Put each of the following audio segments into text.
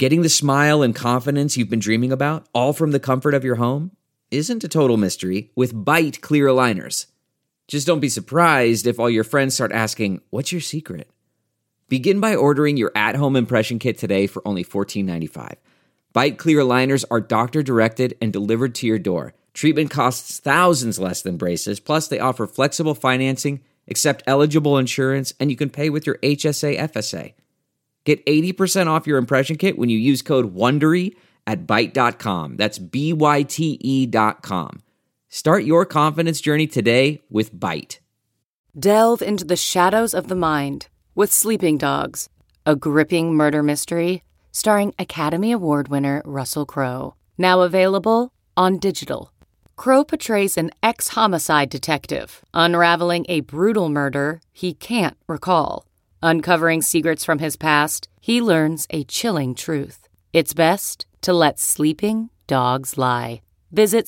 Getting the smile and confidence you've been dreaming about, all from the comfort of your home, isn't a total mystery with Byte clear aligners. Just don't be surprised if all your friends start asking, "What's your secret?" Begin by ordering your at-home impression kit today for only $14.95. Byte clear aligners are doctor-directed and delivered to your door. Treatment costs thousands less than braces, plus they offer flexible financing, accept eligible insurance, and you can pay with your HSA FSA. Get 80% off your impression kit when you use code WONDERY at Byte.com. That's BYTE.com. Start your confidence journey today with Byte. Delve into the shadows of the mind with Sleeping Dogs, a gripping murder mystery starring Academy Award winner Russell Crowe. Now available on digital. Crowe portrays an ex-homicide detective unraveling a brutal murder he can't recall. Uncovering secrets from his past, he learns a chilling truth. It's best to let sleeping dogs lie. Visit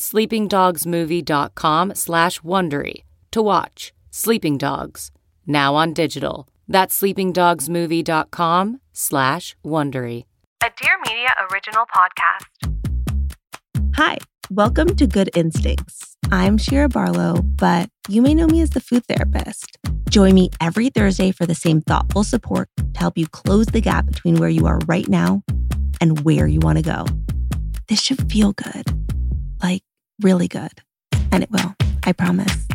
sleepingdogsmovie.com/Wondery to watch Sleeping Dogs, now on digital. That's sleepingdogsmovie.com/Wondery. A Dear Media original podcast. Hi, welcome to Good Instincts. I'm Shira Barlow, but you may know me as the food therapist. Join me every Thursday for the same thoughtful support to help you close the gap between where you are right now and where you want to go. This should feel good, like really good. And it will, I promise.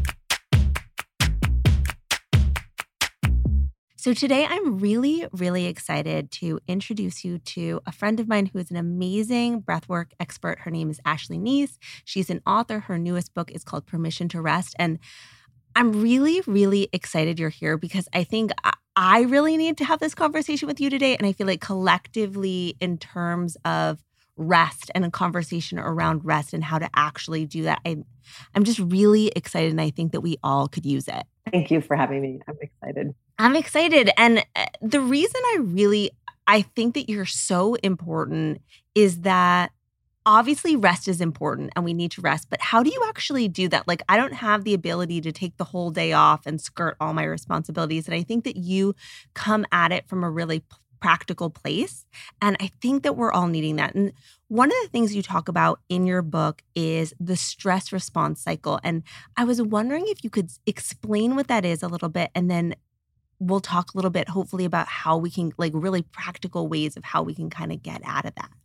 So today I'm really, really excited to introduce you to a friend of mine who is an amazing breathwork expert. Her name is Ashley Neese. She's an author. Her newest book is called Permission to Rest. And I'm really, really excited you're here because I think I really need to have this conversation with you today. And I feel like collectively in terms of rest and a conversation around rest and how to actually do that, I'm just really excited. And I think that we all could use it. Thank you for having me. I'm excited. I'm excited. And the reason I think that you're so important is that obviously rest is important and we need to rest, but how do you actually do that? Like, I don't have the ability to take the whole day off and skirt all my responsibilities. And I think that you come at it from a really practical place. And I think that we're all needing that. And one of the things you talk about in your book is the stress response cycle. And I was wondering if you could explain what that is a little bit, and then we'll talk a little bit, hopefully, about how we can, like, really practical ways of how we can kind of get out of that.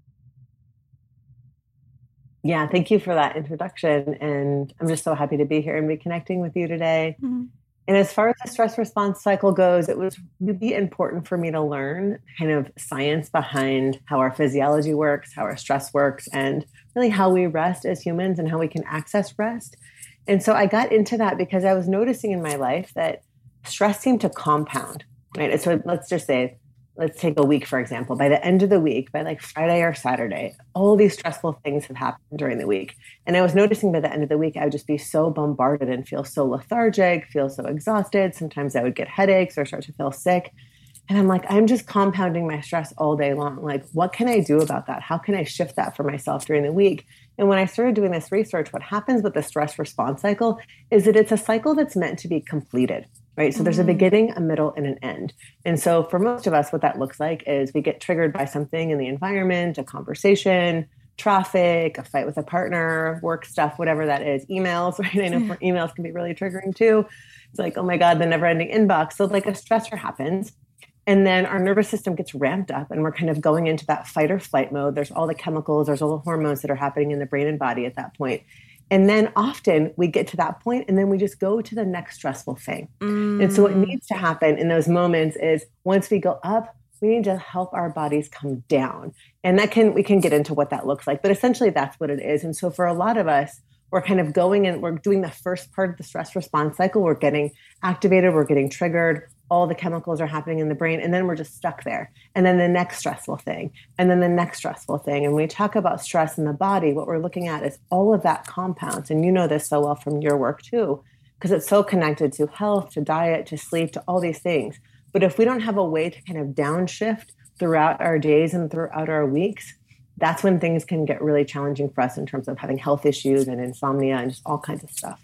Yeah, thank you for that introduction. And I'm just so happy to be here and be connecting with you today. Mm-hmm. And as far as the stress response cycle goes, it was really important for me to learn kind of science behind how our physiology works, how our stress works, and really how we rest as humans and how we can access rest. And so I got into that because I was noticing in my life that stress seemed to compound, right? And so let's take a week, for example. By the end of the week, by like Friday or Saturday, all these stressful things have happened during the week. And I was noticing by the end of the week, I would just be so bombarded and feel so lethargic, feel so exhausted. Sometimes I would get headaches or start to feel sick. And I'm like, I'm just compounding my stress all day long. Like, what can I do about that? How can I shift that for myself during the week? And when I started doing this research, what happens with the stress response cycle is that it's a cycle that's meant to be completed. Right. So there's a beginning, a middle, and an end. And so for most of us, what that looks like is we get triggered by something in the environment, a conversation, traffic, a fight with a partner, work stuff, whatever that is, emails, right? I know emails can be really triggering too. It's like, oh my God, the never ending inbox. So like a stressor happens. And then our nervous system gets ramped up and we're kind of going into that fight or flight mode. There's all the chemicals, there's all the hormones that are happening in the brain and body at that point. And then often we get to that point and then we just go to the next stressful thing. And so what needs to happen in those moments is once we go up, we need to help our bodies come down. And we can get into what that looks like, but essentially that's what it is. And so for a lot of us, we're kind of going and we're doing the first part of the stress response cycle. We're getting activated, we're getting triggered, all the chemicals are happening in the brain, and then we're just stuck there. And then the next stressful thing, and then the next stressful thing. And when we talk about stress in the body, what we're looking at is all of that compounds. And you know this so well from your work too, because it's so connected to health, to diet, to sleep, to all these things. But if we don't have a way to kind of downshift throughout our days and throughout our weeks, that's when things can get really challenging for us in terms of having health issues and insomnia and just all kinds of stuff.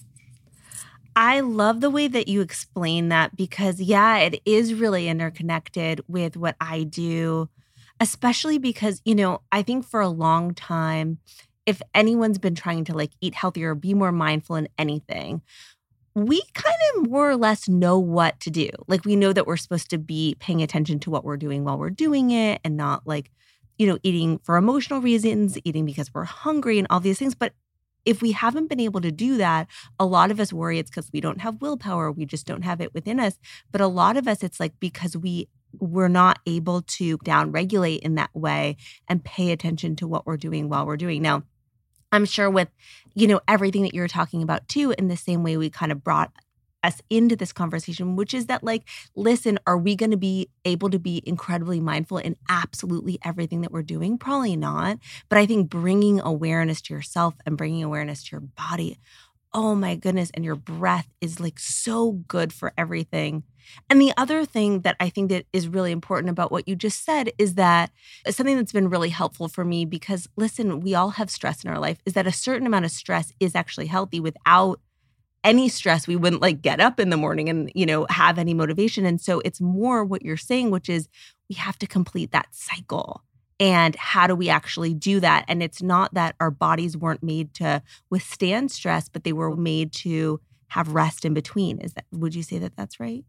I love the way that you explain that because, yeah, it is really interconnected with what I do, especially because, I think for a long time, if anyone's been trying to like eat healthier or be more mindful in anything, we kind of more or less know what to do. Like we know that we're supposed to be paying attention to what we're doing while we're doing it and not like, eating for emotional reasons, eating because we're hungry and all these things. But if we haven't been able to do that, a lot of us worry it's because we don't have willpower. We just don't have it within us. But a lot of us, it's like because we're not able to downregulate in that way and pay attention to what we're doing while we're doing. Now, I'm sure with, everything that you're talking about too, in the same way we kind of brought us into this conversation, which is that like, listen, are we going to be able to be incredibly mindful in absolutely everything that we're doing? Probably not. But I think bringing awareness to yourself and bringing awareness to your body, oh my goodness, and your breath is like so good for everything. And the other thing that I think that is really important about what you just said is that something that's been really helpful for me, because listen, we all have stress in our life, is that a certain amount of stress is actually healthy. Without any stress, we wouldn't like get up in the morning and, have any motivation. And so it's more what you're saying, which is we have to complete that cycle. And how do we actually do that? And it's not that our bodies weren't made to withstand stress, but they were made to have rest in between. Would you say that that's right?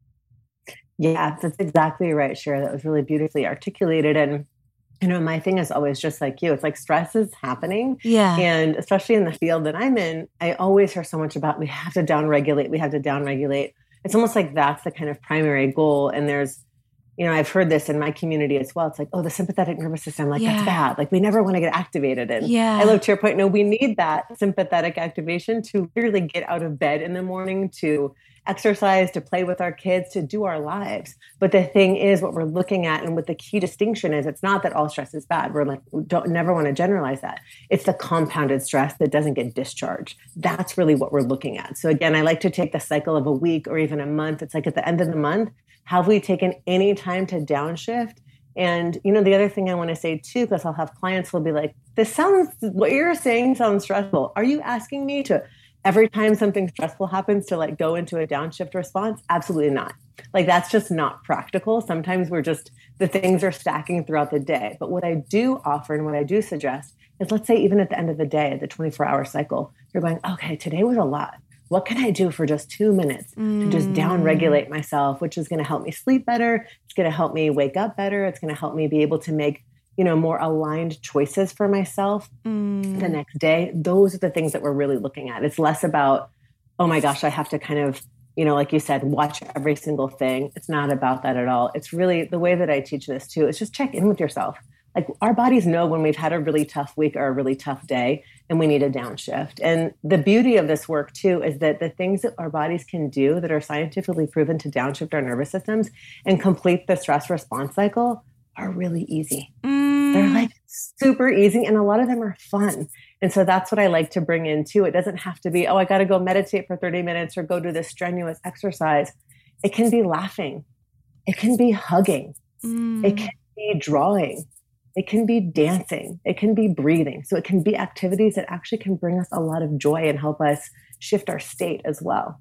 Yeah, that's exactly right, Shira. That was really beautifully articulated. And, my thing is always just like you. It's like stress is happening. Yeah. And especially in the field that I'm in, I always hear so much about we have to downregulate. We have to downregulate. It's almost like that's the kind of primary goal. And there's, I've heard this in my community as well. It's like, oh, the sympathetic nervous system, like that's bad. Like we never want to get activated. And I love to your point. No, we need that sympathetic activation to literally get out of bed in the morning, to exercise, to play with our kids, to do our lives. But the thing is, what we're looking at, and what the key distinction is, it's not that all stress is bad. We're like, we don't never want to generalize that. It's the compounded stress that doesn't get discharged. That's really what we're looking at. So again, I like to take the cycle of a week or even a month. It's like at the end of the month, have we taken any time to downshift? And, the other thing I want to say too, because I'll have clients who will be like, what you're saying sounds stressful. Are you asking me to, every time something stressful happens, to like go into a downshift response? Absolutely not. Like that's just not practical. Sometimes the things are stacking throughout the day. But what I do offer and what I do suggest is, let's say even at the end of the day, the 24-hour cycle, you're going, okay, today was a lot. What can I do for just 2 minutes to just downregulate myself, which is going to help me sleep better. It's going to help me wake up better. It's going to help me be able to make, more aligned choices for myself the next day. Those are the things that we're really looking at. It's less about, oh my gosh, I have to kind of, like you said, watch every single thing. It's not about that at all. It's really the way that I teach this too. Is just check in with yourself. Like our bodies know when we've had a really tough week or a really tough day and we need a downshift. And the beauty of this work too is that the things that our bodies can do that are scientifically proven to downshift our nervous systems and complete the stress response cycle are really easy. They're like super easy, and a lot of them are fun. And so that's what I like to bring in too. It doesn't have to be, oh, I got to go meditate for 30 minutes or go do this strenuous exercise. It can be laughing. It can be hugging. It can be drawing. It can be dancing. It can be breathing. So it can be activities that actually can bring us a lot of joy and help us shift our state as well.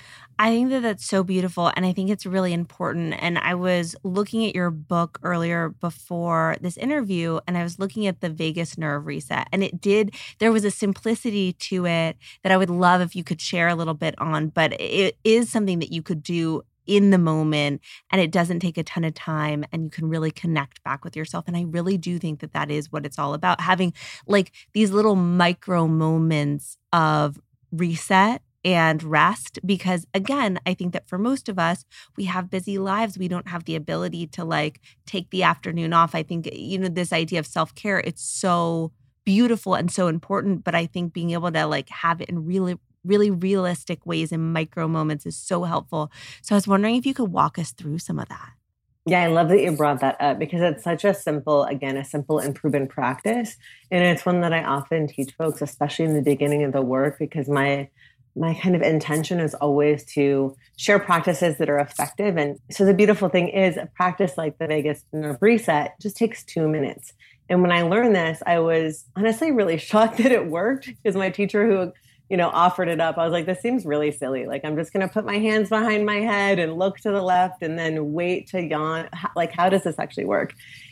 I think that that's so beautiful, and I think it's really important. And I was looking at your book earlier before this interview, and I was looking at the vagus nerve reset, and there was a simplicity to it that I would love if you could share a little bit on, but it is something that you could do in the moment, and it doesn't take a ton of time, and you can really connect back with yourself. And I really do think that that is what it's all about, having like these little micro moments of reset and rest, because again, I think that for most of us, we have busy lives. We don't have the ability to like take the afternoon off. I think, this idea of self-care, it's so beautiful and so important, but I think being able to like have it in really, really realistic ways in micro moments is so helpful. So I was wondering if you could walk us through some of that. Yeah, I love that you brought that up, because it's such a simple and proven practice. And it's one that I often teach folks, especially in the beginning of the work, because my kind of intention is always to share practices that are effective. And so the beautiful thing is a practice like the vagus nerve reset just takes 2 minutes. And when I learned this, I was honestly really shocked that it worked, because my teacher who, offered it up, I was like, this seems really silly. Like, I'm just going to put my hands behind my head and look to the left and then wait to yawn. Like, how does this actually work?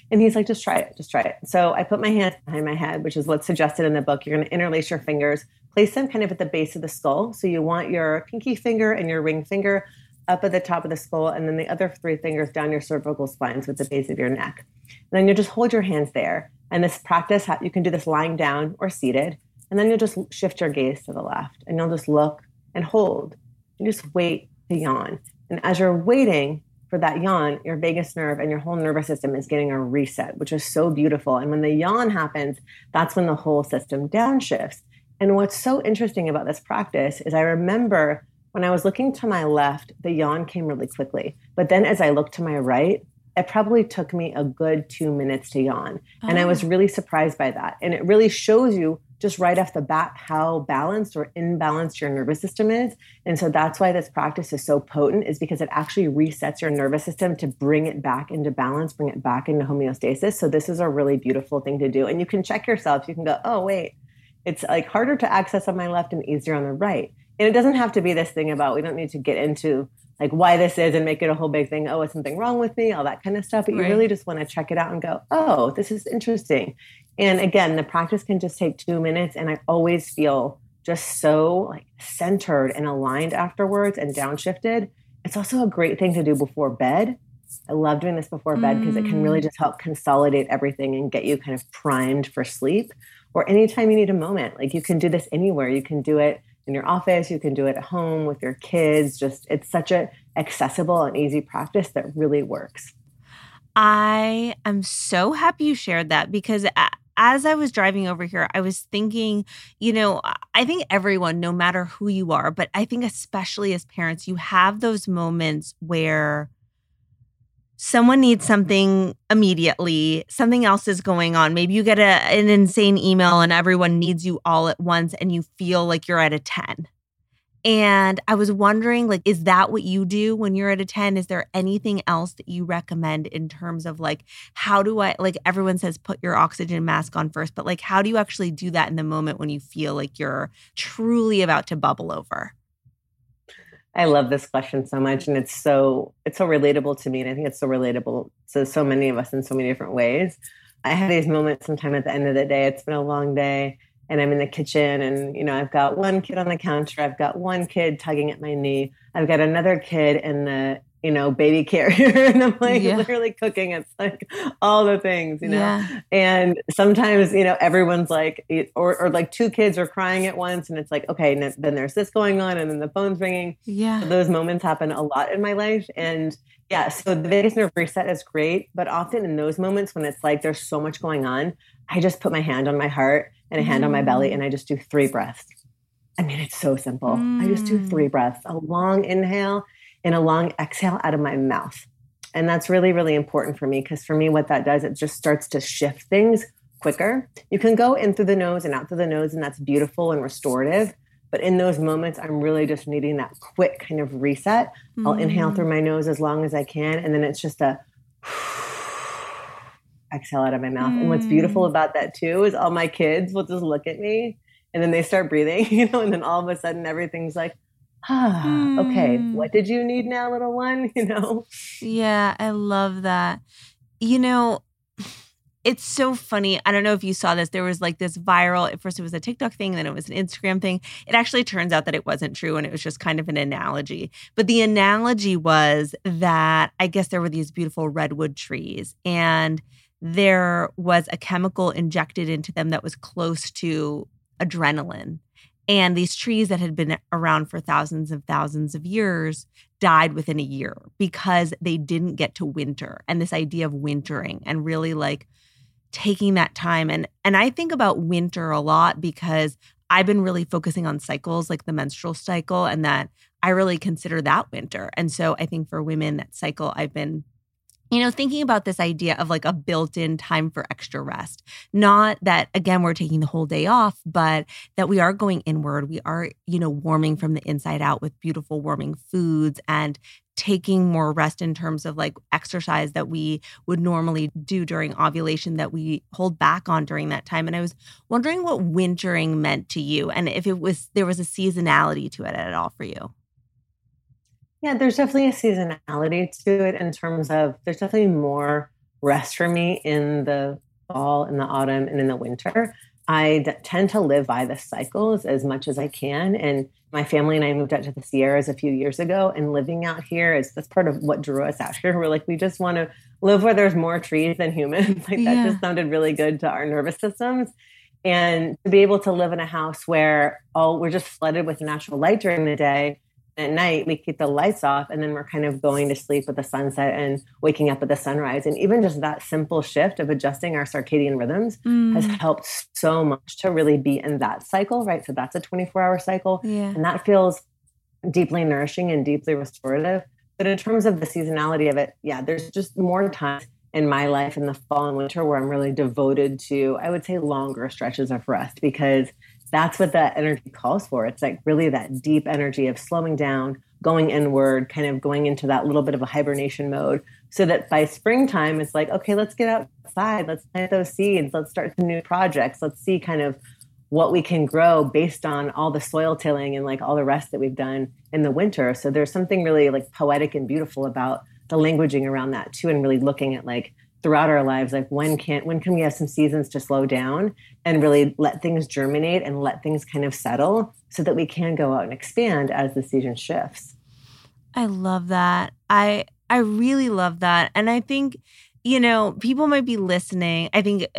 And he's like, just try it, just try it. So I put my hands behind my head, which is what's suggested in the book. You're going to interlace your fingers, place them kind of at the base of the skull. So you want your pinky finger and your ring finger up at the top of the skull, and then the other 3 fingers down your cervical spines with the base of your neck. And then you just hold your hands there. And this practice, you can do this lying down or seated. And then you'll just shift your gaze to the left, and you'll just look and hold. You just wait to yawn. And as you're waiting for that yawn, your vagus nerve and your whole nervous system is getting a reset, which is so beautiful. And when the yawn happens, that's when the whole system downshifts. And what's so interesting about this practice is I remember when I was looking to my left, the yawn came really quickly. But then as I looked to my right, it probably took me a good 2 minutes to yawn. And I was really surprised by that. And it really shows you just right off the bat how balanced or imbalanced your nervous system is. And so that's why this practice is so potent, is because it actually resets your nervous system to bring it back into balance, bring it back into homeostasis. So this is a really beautiful thing to do. And you can check yourself. You can go, oh, wait, it's like harder to access on my left and easier on the right. And it doesn't have to be this thing about, we don't need to get into like why this is and make it a whole big thing. Oh, is something wrong with me? All that kind of stuff. But you really just want to check it out and go, oh, this is interesting. And again, the practice can just take 2 minutes. And I always feel just so like centered and aligned afterwards and downshifted. It's also a great thing to do before bed. I love doing this before bed because it can really just help consolidate everything and get you kind of primed for sleep. Or anytime you need a moment, like you can do this anywhere. You can do it in your office, you can do it at home with your kids. Just, it's such a accessible and easy practice that really works. I am so happy you shared that, because as I was driving over here, I was thinking, you know, I think everyone, no matter who you are, but I think especially as parents, you have those moments where someone needs something immediately, something else is going on. Maybe you get an insane email and everyone needs you all at once and you feel like you're at a 10. And I was wondering, like, is that what you do when you're at a 10? Is there anything else that you recommend in terms of like, how do I, like everyone says, put your oxygen mask on first, but like, how do you actually do that in the moment when you feel like you're truly about to bubble over? I love this question so much. And it's so relatable to me. And I think it's so relatable to so many of us in so many different ways. I have these moments sometime at the end of the day. It's been a long day and I'm in the kitchen and, you know, I've got one kid on the counter. I've got one kid tugging at my knee. I've got another kid in the, you know, baby carrier. And I'm like literally cooking. It's like all the things, you know, and sometimes, you know, everyone's like, or like 2 kids are crying at once and it's like, okay, and then there's this going on and then the phone's ringing. Yeah. So those moments happen a lot in my life. And yeah, so the vagus nerve reset is great. But often in those moments when it's like, there's so much going on, I just put my hand on my heart and a hand on my belly and I just do 3 breaths. I mean, it's so simple. I just do 3 breaths, a long inhale and a long exhale out of my mouth. And that's really, really important for me because for me, what that does, it just starts to shift things quicker. You can go in through the nose and out through the nose, and that's beautiful and restorative. But in those moments, I'm really just needing that quick kind of reset. I'll inhale through my nose as long as I can. And then it's just a exhale out of my mouth. And what's beautiful about that too is all my kids will just look at me and then they start breathing, you know, and then all of a sudden everything's like, okay, what did you need now, little one? You know? Yeah, I love that. You know, it's so funny. I don't know if you saw this. There was like this viral, at first it was a TikTok thing, then it was an Instagram thing. It actually turns out that it wasn't true and it was just kind of an analogy. But the analogy was that I guess there were these beautiful redwood trees and there was a chemical injected into them that was close to adrenaline. And these trees that had been around for thousands of years died within a year because they didn't get to winter. And this idea of wintering and really like taking that time. And I think about winter a lot because I've been really focusing on cycles like the menstrual cycle and that I really consider that winter. And so I think for women, that cycle I've been thinking about this idea of like a built-in time for extra rest. Not that, again, we're taking the whole day off, but that we are going inward. We are, warming from the inside out with beautiful warming foods and taking more rest in terms of like exercise that we would normally do during ovulation that we hold back on during that time. And I was wondering what wintering meant to you and if there was a seasonality to it at all for you. Yeah, there's definitely a seasonality to it in terms of there's definitely more rest for me in the fall, in the autumn, and in the winter. Tend to live by the cycles as much as I can. And my family and I moved out to the Sierras a few years ago, and living out here that's part of what drew us out here. We're like, we just want to live where there's more trees than humans. That just sounded really good to our nervous systems. And to be able to live in a house where we're just flooded with natural light during the day. At night, we keep the lights off, and then we're kind of going to sleep with the sunset and waking up with the sunrise. And even just that simple shift of adjusting our circadian rhythms has helped so much to really be in that cycle, right? So that's a 24-hour cycle. Yeah. And that feels deeply nourishing and deeply restorative. But in terms of the seasonality of it, there's just more time in my life in the fall and winter where I'm really devoted to, I would say, longer stretches of rest, because that's what that energy calls for. It's like really that deep energy of slowing down, going inward, kind of going into that little bit of a hibernation mode, so that by springtime, it's like, okay, let's get outside. Let's plant those seeds. Let's start some new projects. Let's see kind of what we can grow based on all the soil tilling and like all the rest that we've done in the winter. So there's something really like poetic and beautiful about the languaging around that too, and really looking at like throughout our lives, like when can we have some seasons to slow down and really let things germinate and let things kind of settle so that we can go out and expand as the season shifts. I love that. I really love that. And I think, people might be listening. I think,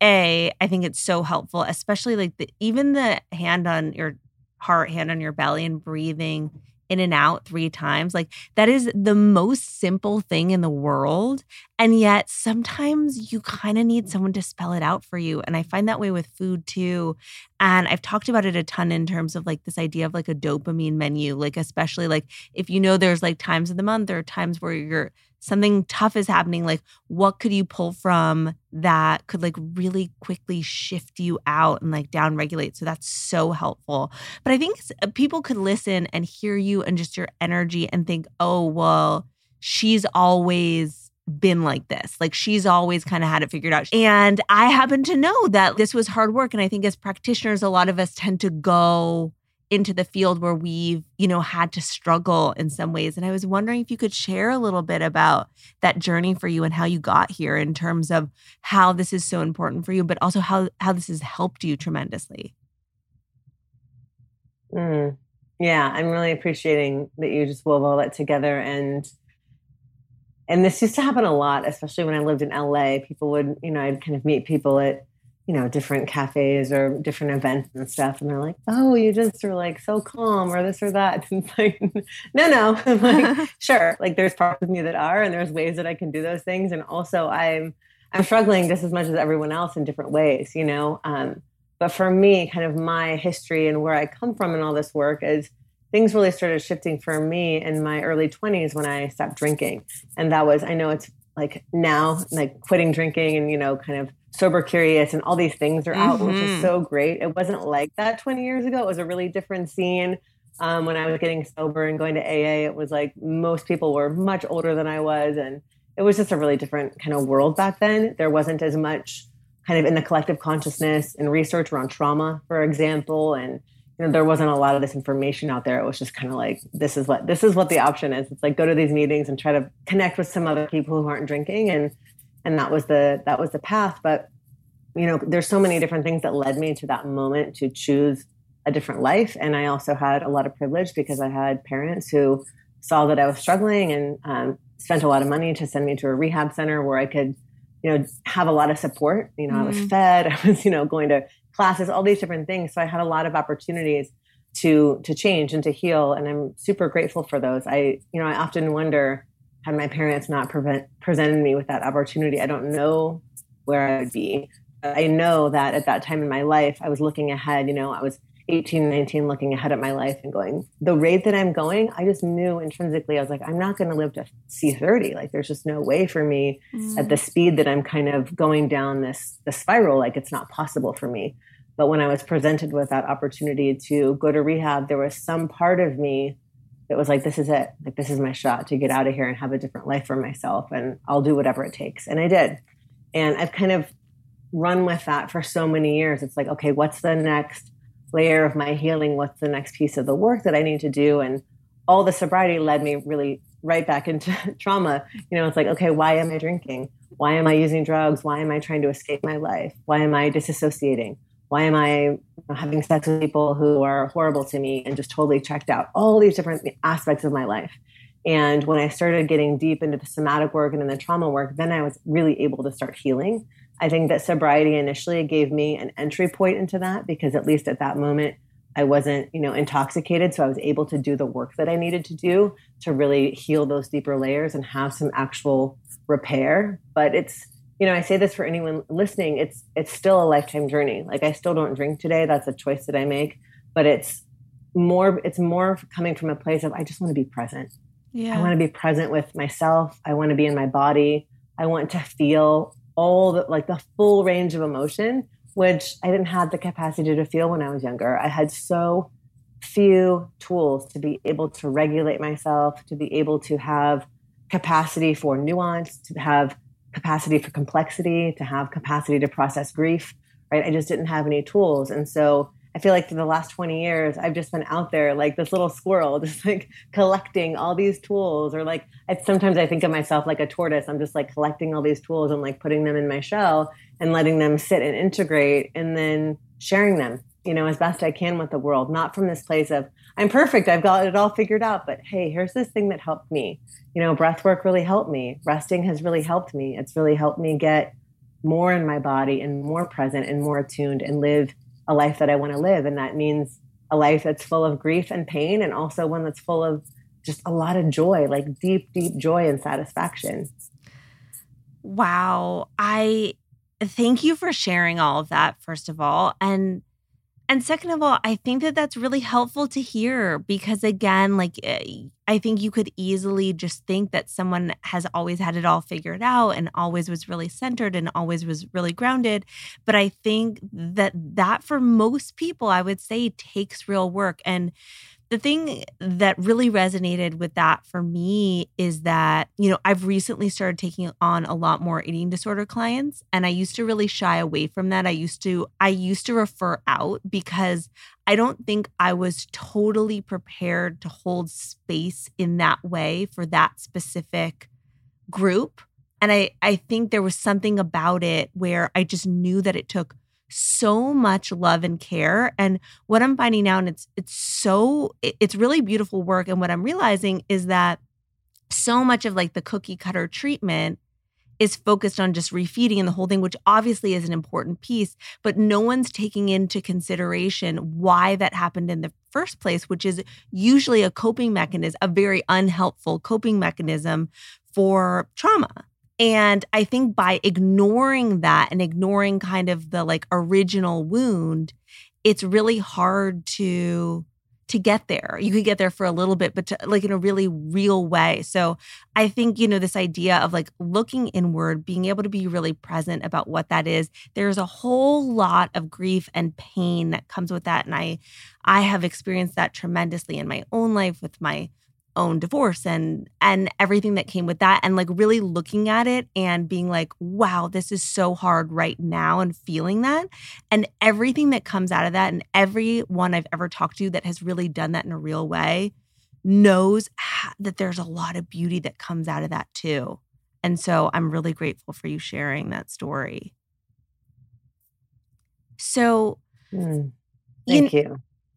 I think it's so helpful, especially like even the hand on your heart, hand on your belly, and breathing in and out 3 times. Like that is the most simple thing in the world. And yet sometimes you kind of need someone to spell it out for you. And I find that way with food too. And I've talked about it a ton in terms of like this idea of like a dopamine menu, like especially like if there's like times of the month or times where something tough is happening, like what could you pull from that could like really quickly shift you out and like down regulate. So that's so helpful. But I think people could listen and hear you and just your energy and think, oh, well, she's always been like this. Like she's always kind of had it figured out. And I happen to know that this was hard work. And I think as practitioners, a lot of us tend to go into the field where we've, had to struggle in some ways. And I was wondering if you could share a little bit about that journey for you and how you got here in terms of how this is so important for you, but also how this has helped you tremendously. Yeah, I'm really appreciating that you just wove all that together. And this used to happen a lot, especially when I lived in LA. People would, I'd kind of meet people at different cafes or different events and stuff. And they're like, oh, you just are like so calm or this or that. And it's like, no. I'm like, sure. Like there's parts of me that are, and there's ways that I can do those things. And also I'm struggling just as much as everyone else in different ways, but for me, kind of my history and where I come from and all this work is things really started shifting for me in my early 20s when I stopped drinking. And that was, I know it's like now, like quitting drinking and, kind of sober curious and all these things are out, which is so great. It wasn't like that 20 years ago. It was a really different scene. When I was getting sober and going to AA, it was like most people were much older than I was. And it was just a really different kind of world back then. There wasn't as much kind of in the collective consciousness and research around trauma, for example. And, there wasn't a lot of this information out there. It was just kind of like, this is what the option is. It's like, go to these meetings and try to connect with some other people who aren't drinking. And that was the path. But, there's so many different things that led me to that moment to choose a different life. And I also had a lot of privilege because I had parents who saw that I was struggling and spent a lot of money to send me to a rehab center where I could, have a lot of support. I was fed, I was, going to classes, all these different things. So I had a lot of opportunities to change and to heal. And I'm super grateful for those. I often wonder, had my parents not presented me with that opportunity, I don't know where I would be. I know that at that time in my life, I was looking ahead, I was 18, 19, looking ahead at my life and going, the rate that I'm going, I just knew intrinsically, I was like, I'm not going to live to see 30. Like, there's just no way for me at the speed that I'm kind of going down the spiral. Like, it's not possible for me. But when I was presented with that opportunity to go to rehab, there was some part of me that was like, this is it. Like, this is my shot to get out of here and have a different life for myself. And I'll do whatever it takes. And I did. And I've kind of run with that for so many years. It's like, okay, what's the next layer of my healing? What's the next piece of the work that I need to do? And all the sobriety led me really right back into trauma. It's like, okay, why am I drinking? Why am I using drugs? Why am I trying to escape my life? Why am I disassociating? Why am I having sex with people who are horrible to me and just totally checked out? All these different aspects of my life. And when I started getting deep into the somatic work and in the trauma work, then I was really able to start healing. I think that sobriety initially gave me an entry point into that, because at least at that moment, I wasn't, intoxicated. So I was able to do the work that I needed to do to really heal those deeper layers and have some actual repair. But it's, I say this for anyone listening, it's still a lifetime journey. Like, I still don't drink today. That's a choice that I make, but it's more coming from a place of, I just want to be present. Yeah. I want to be present with myself. I want to be in my body. I want to feel all the full range of emotion, which I didn't have the capacity to feel when I was younger. I had so few tools to be able to regulate myself, to be able to have capacity for nuance, to have capacity for complexity, to have capacity to process grief, right? I just didn't have any tools. And so I feel like for the last 20 years, I've just been out there like this little squirrel, just like collecting all these tools. Or like, sometimes I think of myself like a tortoise. I'm just like collecting all these tools and like putting them in my shell and letting them sit and integrate, and then sharing them, as best I can with the world. Not from this place of, I'm perfect, I've got it all figured out, but hey, here's this thing that helped me. Breath work really helped me. Resting has really helped me. It's really helped me get more in my body and more present and more attuned and live a life that I want to live. And that means a life that's full of grief and pain, and also one that's full of just a lot of joy, like deep, deep joy and satisfaction. Wow. I thank you for sharing all of that, first of all. And second of all, I think that that's really helpful to hear, because again, like, I think you could easily just think that someone has always had it all figured out and always was really centered and always was really grounded. But I think that for most people, I would say, takes real work. And the thing that really resonated with that for me is that, I've recently started taking on a lot more eating disorder clients, and I used to really shy away from that. I used to refer out because I don't think I was totally prepared to hold space in that way for that specific group. And I think there was something about it where I just knew that it took so much love and care. And what I'm finding now, and it's really beautiful work. And what I'm realizing is that so much of like the cookie cutter treatment is focused on just refeeding and the whole thing, which obviously is an important piece, but no one's taking into consideration why that happened in the first place, which is usually a coping mechanism, a very unhelpful coping mechanism for trauma. And I think by ignoring that and ignoring kind of the like original wound, it's really hard to get there. You could get there for a little bit, but like in a really real way. So I think, this idea of like looking inward, being able to be really present about what that is, there's a whole lot of grief and pain that comes with that. And I have experienced that tremendously in my own life with my own divorce and everything that came with that, and like really looking at it and being like, wow, this is so hard right now, and feeling that, and everything that comes out of that. And everyone I've ever talked to that has really done that in a real way knows that there's a lot of beauty that comes out of that too. And so I'm really grateful for you sharing that story. So thank you.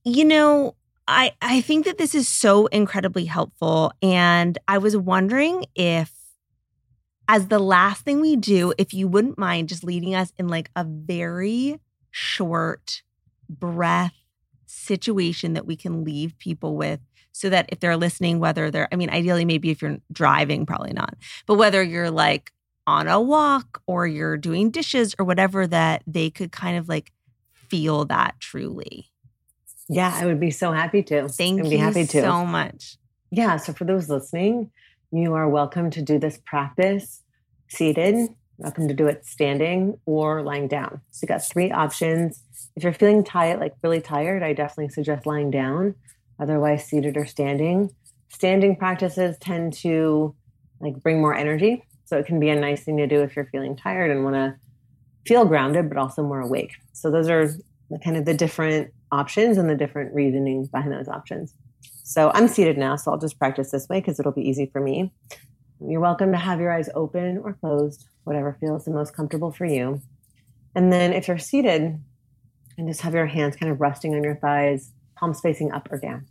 I think that this is so incredibly helpful. And I was wondering if, as the last thing we do, if you wouldn't mind just leading us in like a very short breath situation that we can leave people with, so that if they're listening, ideally, maybe if you're driving, probably not, but whether you're like on a walk or you're doing dishes or whatever, that they could kind of like feel that truly. Yeah, I would be so happy to. Thank you so much. Yeah, so for those listening, you are welcome to do this practice seated, welcome to do it standing or lying down. So you got 3 options. If you're feeling tired, like really tired, I definitely suggest lying down, otherwise seated or standing. Standing practices tend to like bring more energy. So it can be a nice thing to do if you're feeling tired and want to feel grounded, but also more awake. So those are kind of the different options and the different reasoning behind those options. So I'm seated now, so I'll just practice this way because it'll be easy for me. You're welcome to have your eyes open or closed, whatever feels the most comfortable for you. And then if you're seated, and just have your hands kind of resting on your thighs, palms facing up or down.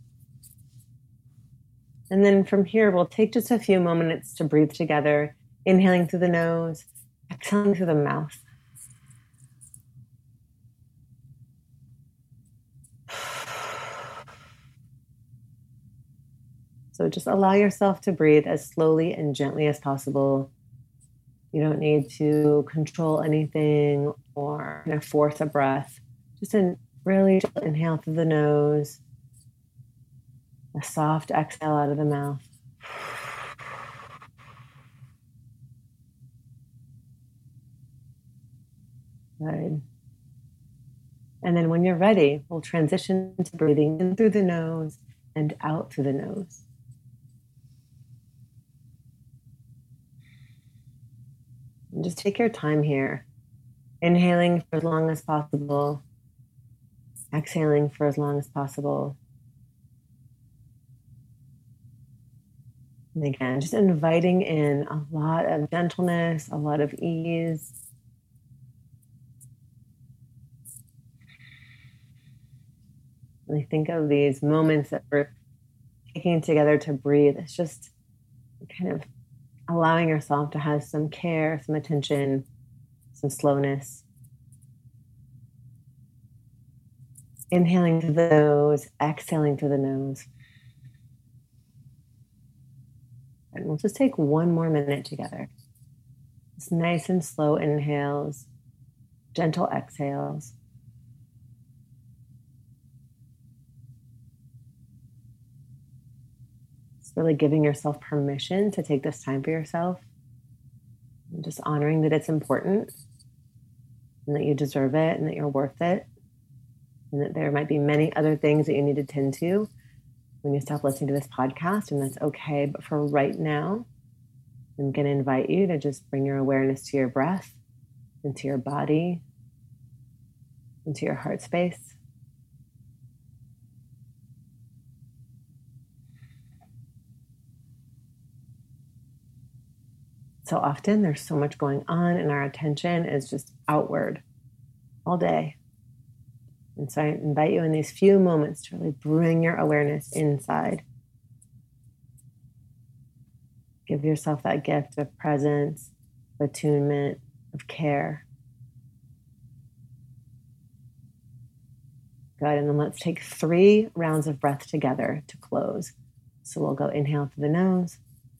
And then from here, we'll take just a few moments to breathe together, inhaling through the nose, exhaling through the mouth. So just allow yourself to breathe as slowly and gently as possible. You don't need to control anything or force a breath. Just really inhale through the nose, a soft exhale out of the mouth. Good. And then when you're ready, we'll transition to breathing in through the nose and out through the nose. And just take your time here, inhaling for as long as possible, exhaling for as long as possible. And again, just inviting in a lot of gentleness, a lot of ease. Really think of these moments that we're taking together to breathe. It's just kind of allowing yourself to have some care, some attention, some slowness. Inhaling through the nose, exhaling through the nose. And we'll just take one more minute together. Just nice and slow inhales, gentle exhales. Just really giving yourself permission to take this time for yourself. And just honoring that it's important and that you deserve it and that you're worth it. And that there might be many other things that you need to tend to when you stop listening to this podcast, and that's okay. But for right now, I'm going to invite you to just bring your awareness to your breath, into your body, into your heart space. So often there's so much going on and our attention is just outward all day. And so I invite you in these few moments to really bring your awareness inside. Give yourself that gift of presence, of attunement, of care. Good, and then let's take 3 rounds of breath together to close. So we'll go inhale through the nose.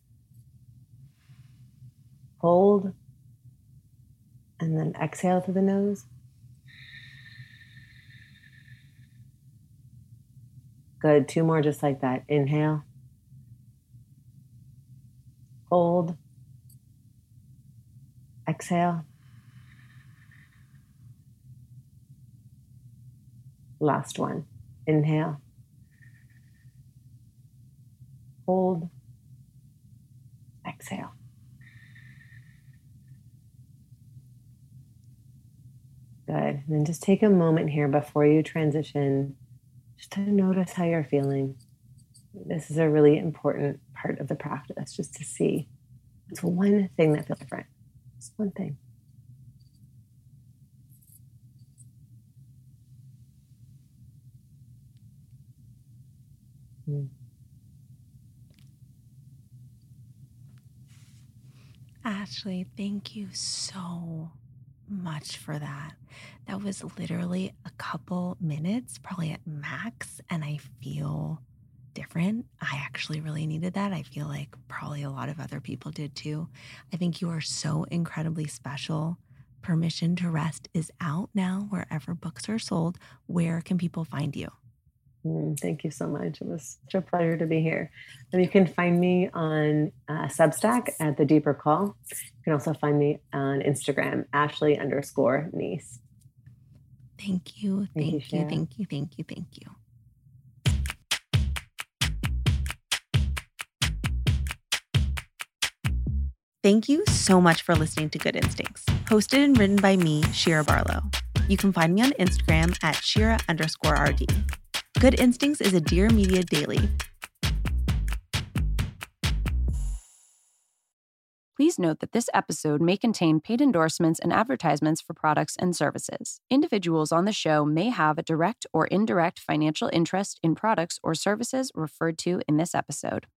Hold. And then exhale through the nose. Good. 2 more just like that. Inhale. Hold. Exhale. Last one. Inhale. Hold. Exhale. Good. And then just take a moment here before you transition just to notice how you're feeling. This is a really important part of the practice, just to see. It's one thing that feels different. Just one thing. Ashley, thank you so much for that. That was literally a couple minutes, probably at max, and I feel different. I actually really needed that. I feel like probably a lot of other people did too. I think you are so incredibly special. Permission to Rest is out now wherever books are sold. Where can people find you? Thank you so much. It was such a pleasure to be here. And you can find me on Substack at The Deeper Call. You can also find me on Instagram, Ashley_Neese. Thank you. Thank you. Thank you. Thank you. Thank you. Thank you so much for listening to Good Instincts, hosted and written by me, Shira Barlow. You can find me on Instagram at Shira_RD. Good Instincts is a Dear Media daily. Please note that this episode may contain paid endorsements and advertisements for products and services. Individuals on the show may have a direct or indirect financial interest in products or services referred to in this episode.